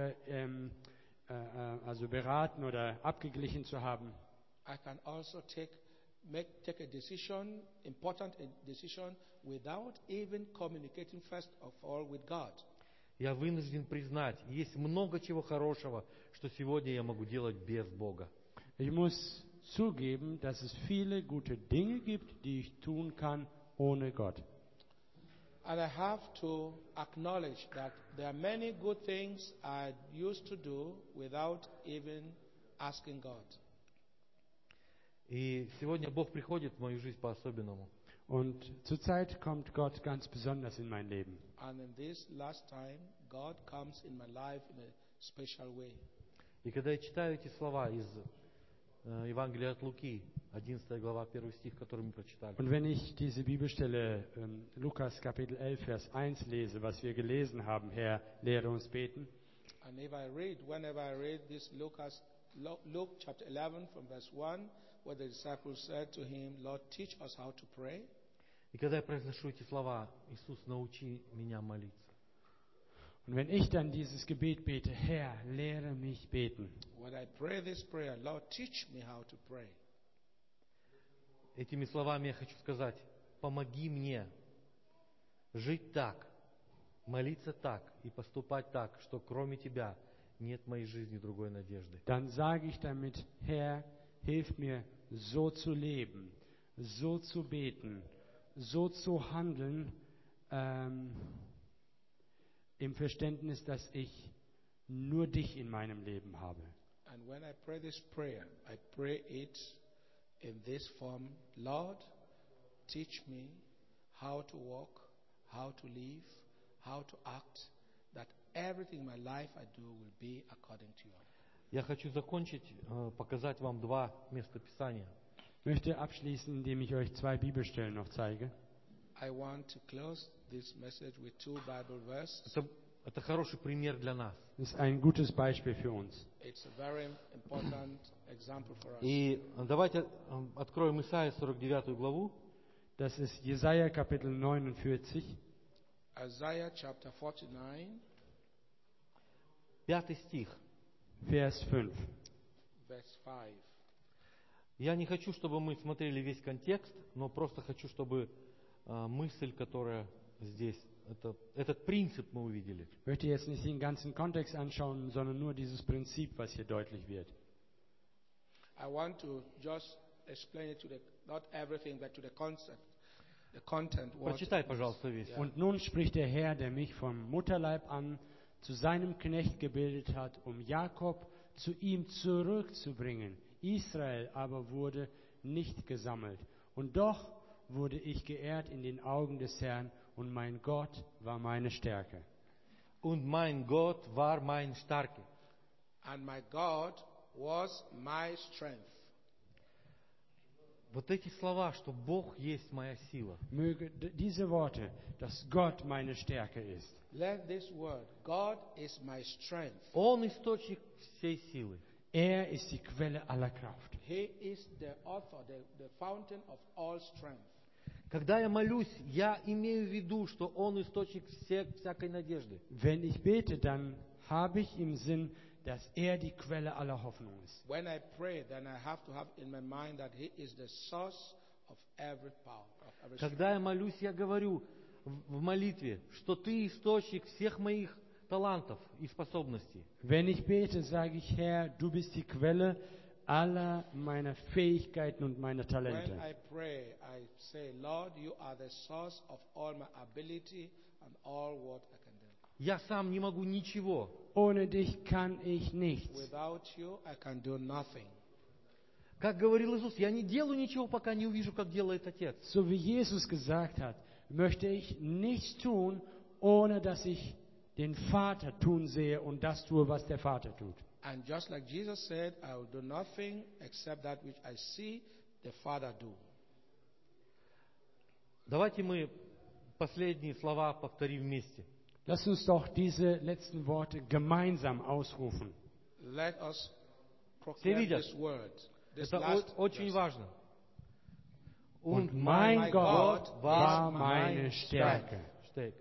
also beraten oder abgeglichen zu haben. I can also take a decision, important decision, without even communicating first of all with God. Я вынужден признать, есть много чего хорошего, что сегодня я могу делать без Бога. Ich muss zugeben, dass es viele gute Dinge gibt, die ich tun kann ohne Gott. And I have to acknowledge that there are many good things I used to do without even asking God. И сегодня Бог приходит в мою жизнь по-особенному. Und zurzeit kommt Gott ganz besonders in mein Leben. And in this last time, God comes in my life in a special way. И когда я читаю эти слова из Евангелия от Луки, 11 глава, 1 стих, который мы прочитали, Und wenn ich diese Bibelstelle Lukas Kapitel 11, Vers 1 lese, was wir gelesen haben, Herr, lehre uns beten. And if I read, whenever I read this Luke chapter 11 from verse 1, where the disciples said to him, Lord, teach us how to pray. и когда я произношу эти слова, Иисус, научи меня молиться. Und wenn ich dann dieses Gebet bete, Herr, lehre mich beten. When I pray this prayer, Lord, teach me how to pray. Этими словами я хочу сказать, помоги мне жить так, молиться так и поступать так, что кроме Тебя нет в моей жизни другой надежды. Dann sage ich damit, Herr, hilf mir, so zu leben, so zu beten, so zu handeln, im Verständnis, dass ich nur dich in meinem Leben habe. And when I pray this prayer, I pray it in this form, Lord, teach me how to walk, how to live, how to act, that everything in my life I do will be according to you. Я хочу закончить, показать вам два места Писания. Ich möchte abschließen, indem ich euch 2 Bibelstellen noch zeige. I want to close this message with 2 Bible verses. Это хороший пример для нас. Das ist ein gutes Beispiel für uns. It's a very important example for us. И давайте откроем Исайя 49 главу. Das ist Jesaja Kapitel 49, Isaiah chapter 49, 5 стих. Vers 5. verse 5. Я не хочу, чтобы мы смотрели весь контекст, но просто хочу, чтобы мысль, которая здесь, этот принцип мы увидели. Ich möchte jetzt nicht den ganzen Kontext anschauen, sondern nur dieses Prinzip, was hier deutlich wird. I want to just explain it to not everything, but to the concept, the content. Прочитай, пожалуйста, весь. Yeah. Und nun spricht der Herr, der mich vom Mutterleib an zu seinem Knecht gebildet hat, um Jakob zu ihm zurückzubringen. Israel aber wurde nicht gesammelt. Und doch wurde ich geehrt in den Augen des Herrn, und mein Gott war meine Stärke. Und mein Gott war mein Starke. And my God was my strength. Вот эти слова, что Бог есть моя сила, Möge diese Worte, dass Gott meine Stärke ist. Let this word, God is my strength. Он источник всей силы. Er ist die Quelle aller Kraft. He is the author, the fountain of all strength. Когда я молюсь, я имею в виду, что Он источник всякой надежды. Wenn ich bete, dann habe ich im Sinn, dass er die Quelle aller Hoffnung ist. When I pray, then I have to have in my mind that He is the source of every power, of every strength. Когда я молюсь, я говорю в молитве, что Ты источник всех моих талантов и способностей. Wenn ich bete, sage ich, Herr, du bist die Quelle aller meiner Fähigkeiten und meiner When Talente. I pray, I say, Lord, you are the source of all my ability and all what I can do. Я сам не могу ничего. Ohne dich kann ich nichts. Without you, I can do nothing. Как говорил Иисус, я не делаю ничего, пока не увижу, как делает Отец. So wie Jesus gesagt hat, möchte ich nichts tun, ohne dass ich den Vater tun sehe und das tue, was der Vater tut. And just like Jesus said, I will do nothing except that which I see the Father do. Давайте мы последние слова повторим вместе. Lass uns doch diese letzten Worte gemeinsam ausrufen. Let us Все proclaim видят? this word. This Это last очень verse. важно. Und mein Gott war meine Stärke. Stärke.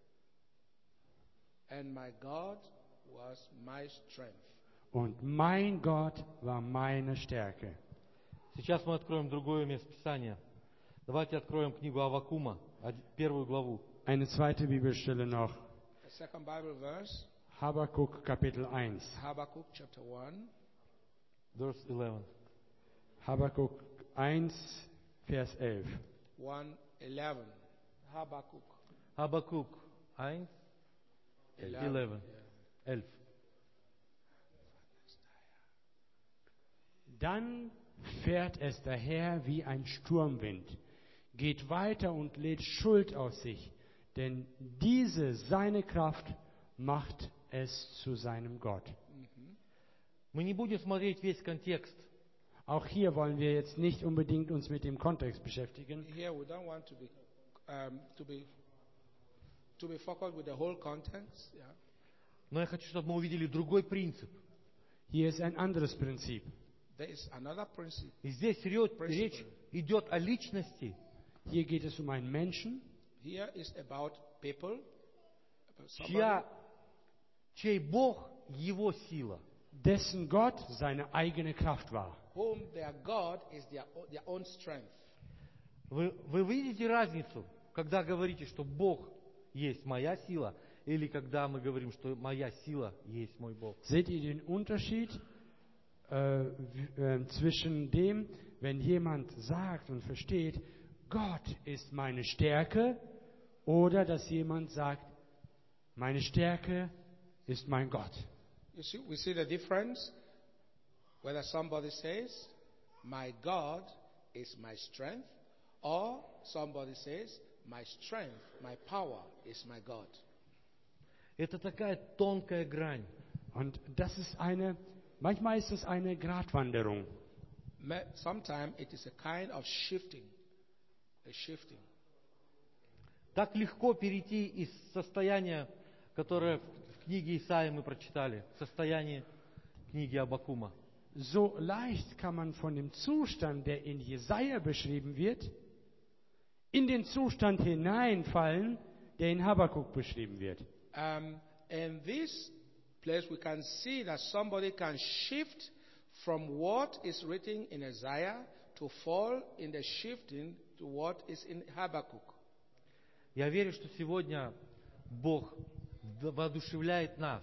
And my God was my strength. Und mein Gott war meine Stärke. Сейчас мы откроем другое место Писания. Давайте откроем книгу Аввакума, 1 главу. Eine zweite Bibelstelle noch. The second Bible verse, Habakkuk Kapitel 1. Habakkuk chapter 1, Verse 11. Habakkuk 1, Vers 11. 1:11. Habakkuk Habakkuk 1, 11. 11. Dann fährt es daher wie ein Sturmwind, geht weiter und lädt Schuld auf sich, denn diese seine Kraft macht es zu seinem Gott. Мы не будем смотреть весь контекст. Auch hier wollen wir jetzt nicht unbedingt uns mit dem Kontext beschäftigen. Here we don't want to be focused with the whole context. Yeah. Но я хочу, чтобы мы увидели другой принцип. Hier ist ein anderes Prinzip. There is another principle. И здесь речь идет о личности, Hier geht es um einen Menschen, Here is about people, about somebody чей Бог – Его сила. dessen Gott seine eigene Kraft war. whom their God is their own strength. Вы видите разницу, когда говорите, что Бог есть моя сила, или когда мы говорим, что моя сила есть мой Бог? Seht ihr den Unterschied zwischen dem, wenn jemand sagt und versteht, Gott ist meine Stärke, oder dass jemand sagt, meine Stärke ist mein Gott? We see the difference whether somebody says, my God is my strength, or somebody says, my strength, my power is my God. Это такая тонкая грань. Und das ist manchmal ist es eine Gratwanderung. Sometimes it is a kind of shifting. Так легко перейти из состояния, которое в книге Исаии мы прочитали, к состоянию книги Аввакума. So leicht kann man von dem Zustand, der in Jesaja beschrieben wird, in den Zustand hineinfallen, der in Habakkuk beschrieben wird. In this place we can see that somebody can shift from what is written in Isaiah to fall in the shifting to what is in Habakkuk. Я верю, что сегодня Бог воодушевляет нас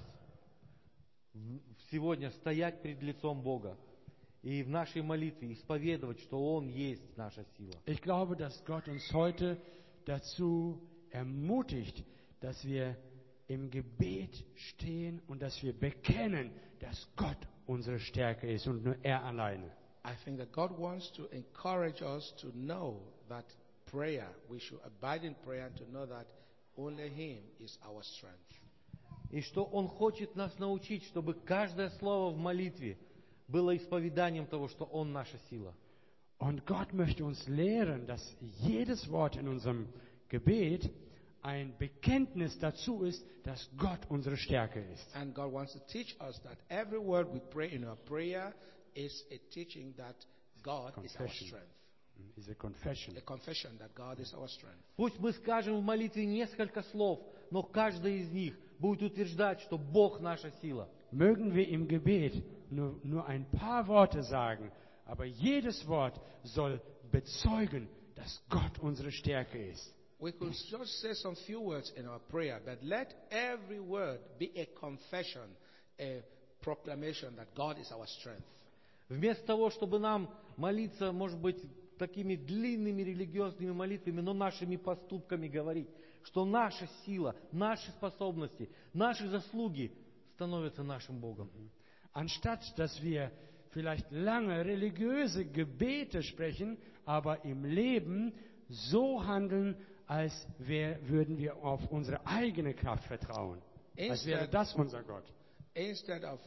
сегодня стоять пред лицом Бога и в нашей молитве исповедовать, что Он есть наша сила. Ich glaube, dass Gott uns heute dazu ermutigt, dass wir im Gebet stehen und dass wir bekennen, dass Gott unsere Stärke ist und nur er alleine. I think that God wants to encourage us to know that prayer, we should abide in prayer and to know that only Him is our strength. И что Он хочет нас научить, чтобы каждое слово в молитве было исповеданием того, что Он наша сила. Und Gott möchte uns lehren, dass jedes Wort in unserem Gebet ein Bekenntnis dazu ist, dass Gott unsere Stärke ist. And God wants to teach us that every word we pray in our prayer is a teaching that God is our strength. Is a confession. A confession that God is our strength. Пусть мы скажем в молитве несколько слов, но каждый из них будет утверждать, что Бог наша сила. Mögen wir im Gebet nur ein paar Worte sagen, aber jedes Wort soll bezeugen, dass Gott unsere Stärke ist. We could just say some few words in our prayer, but let every word be a confession, a proclamation that God is our strength. Вместо того, чтобы нам молиться, может быть, такими длинными религиозными молитвами, но нашими поступками говорить, что наша сила, наши способности, наши заслуги становятся нашим Богом. Anstatt, dass wir vielleicht lange religiöse Gebete sprechen, aber im Leben so handeln, als würden wir auf unsere eigene Kraft vertrauen. Als wäre das unser Gott. Instead of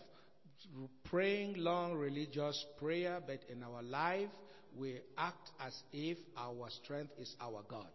praying long religious prayer, but in our life we act as if our strength is our God.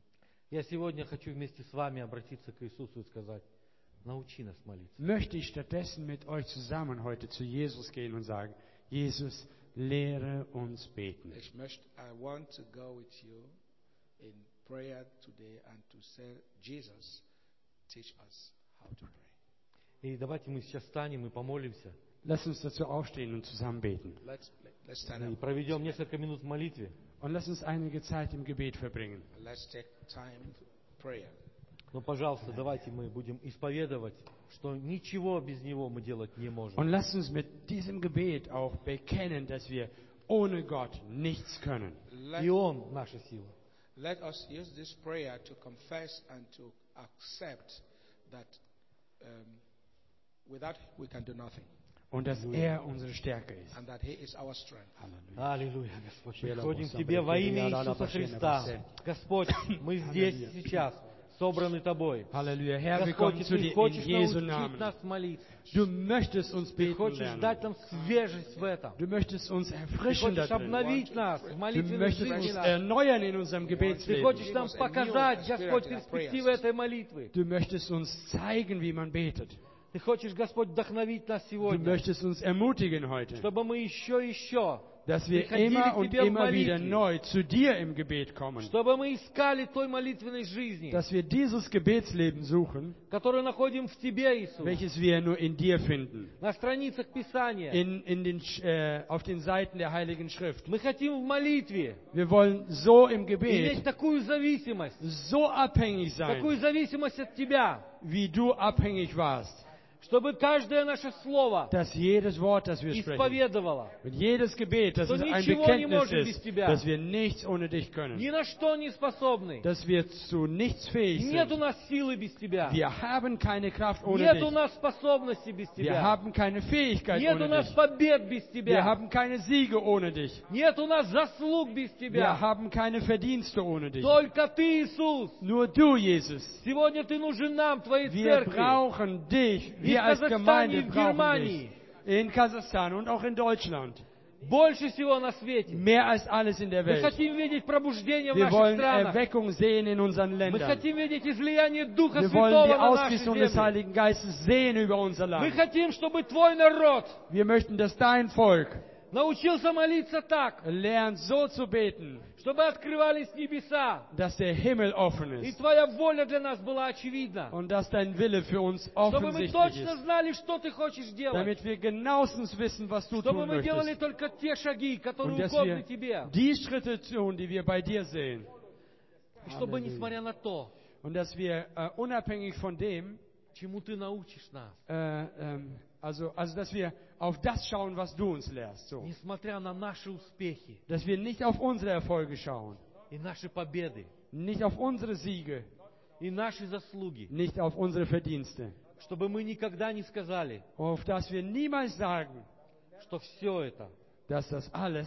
Я сегодня хочу вместе с вами обратиться к Иисусу и сказать, научи нас молиться. Möchte ich stattdessen mit euch zusammen heute zu Jesus gehen und sagen, Jesus, lehre uns beten. I want to go with you in prayer today and to say, Jesus, teach us how to pray. И давайте мы сейчас встанем и помолимся. Lass uns dazu aufstehen und zusammen beten. Let's stand И up. проведем несколько минут в молитве. Und lass uns einige Zeit im Gebet verbringen. Let's take time for prayer. Но, пожалуйста, давайте мы будем исповедовать, что ничего без Него мы делать не Und можем. lass uns mit diesem Gebet auch bekennen, dass wir ohne Gott nichts können. И Он наша сила. Let us use this prayer to confess and to accept that without we can do nothing. und dass er unsere Stärke ist. and that He is our strength. Halleluja. Аллилуйя, Господь. Приходим к Тебе во имя Иисуса Христа. Господь, мы здесь и сейчас собраны Тобой. Halleluja. Herr, wir Господь, kommen и zu Ты dir in хочешь Jesu научить Namen. нас молиться. Du möchtest uns Ты beten хочешь lernen. дать нам свежесть в этом. Du möchtest uns Ты erfrischen da хочешь drin. обновить нас в Du молитвенной möchtest жизни uns нашей. erneuern in unserem Ты Gebetsleben. хочешь нам показать, Господь, перспективы этой молитвы. Du möchtest uns zeigen, wie man betet. Ты хочешь, Господь, вдохновить нас Du сегодня, möchtest uns ermutigen heute, чтобы мы еще и еще, dass wir приходили immer к und Тебе в immer wieder молитве, neu zu dir im Gebet kommen. чтобы мы искали той молитвенной жизни, Dass wir dieses Gebetsleben suchen, которую находим в Тебе, Иисус, welches wir nur in dir finden. на страницах Писания. Auf den Seiten der Heiligen Schrift. Мы хотим в молитве Wir wollen so im иметь Gebet такую зависимость, so abhängig такую sein, зависимость от Тебя, wie du abhängig warst, чтобы каждое наше слово dass jedes Wort, das wir sprechen, исповедовало. und jedes Gebet, dass So es ein ничего не Bekenntnis можем без ist, тебя. dass wir nichts ohne dich können, Ни на что не способны. dass wir zu nichts fähig Нет у sind. нас силы без Тебя. Wir haben keine Kraft ohne Нет у dich. нас способности без Wir Тебя. haben keine Fähigkeit Нет у ohne нас dich. побед без Wir Тебя. haben keine Siege ohne dich. Нет у нас заслуг без Wir Тебя. haben keine Verdienste ohne dich. Только Ты, Иисус. Nur du, Jesus. Сегодня Ты нужен нам, Твоей Wir церкви. brauchen dich. И в Wir als Kasachstане, Gemeinde и в brauchen Германии. dich. In Kasachstan und auch in Deutschland. Больше всего на свете. Mehr als alles in der Мы Welt. хотим видеть пробуждение в Wir наших wollen странах. Erweckung sehen in unseren Мы Ländern. хотим видеть излияние Духа Wir wollen die Святого на наши Ausgießung des земли. Heiligen Geistes sehen über unser Мы Land. хотим, чтобы Твой народ Wir möchten, dass dein Volk научился молиться так, lernt, so zu beten, чтобы открывались небеса, dass der Himmel offen и ist Твоя воля для нас была очевидна. und dass dein Wille für uns Чтобы мы offensichtlich точно ist, знали, что Ты хочешь делать. damit wir genauestens wissen, was du Чтобы tun мы делали möchtest только те шаги, und которые dass угодны wir Тебе. die Schritte tun, die wir bei dir sehen И чтобы, несмотря на то, und dass wir unabhängig von dem, чему Ты научишь нас, also dass wir auf das schauen, was du uns lehrst, so. несмотря на наши успехи Dass wir nicht auf unsere Erfolge schauen, и наши победы, nicht auf unsere Siege, и наши заслуги, nicht auf unsere Verdienste, чтобы мы никогда не сказали, auf das wir niemals sagen, что все это dass das alles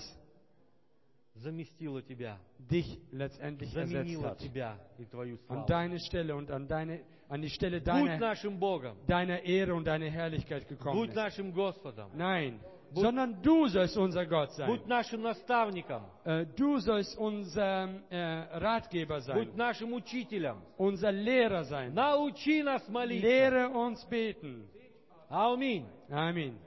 заместило Тебя, dich letztendlich ersetzt заменило hat. Тебя и Твою An славу. deine Stelle und an die Stelle Будь нашим Богом, deiner Ehre und deiner Herrlichkeit gekommen будь ist. нашим Господом, Nein, sondern du sollst unser Gott sein. будь нашим наставником, Du sollst unser Ratgeber sein, будь нашим учителем. unser Lehrer sein. Научи нас молиться. Lehre uns beten. Аминь. Amen.